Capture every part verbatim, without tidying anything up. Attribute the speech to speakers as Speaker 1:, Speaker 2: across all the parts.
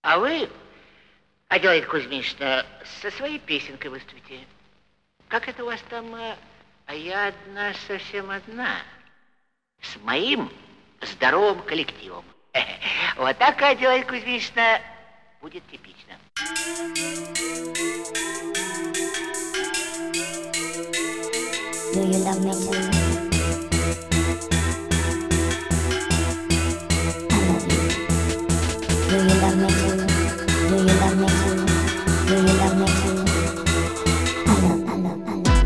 Speaker 1: А вы, Аделаида Кузьминична, со своей песенкой выступите. Как это у вас там? А я одна, совсем одна. С моим здоровым коллективом. Вот так, Аделаида Кузьминична, будет типично.
Speaker 2: Do you love me too? I love you. Do you love me too? Do you love me too? Do you love me too? I love, I love, I love.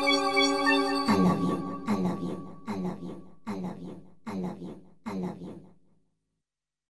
Speaker 2: I love you. I love you. I love you. I love you. I love you.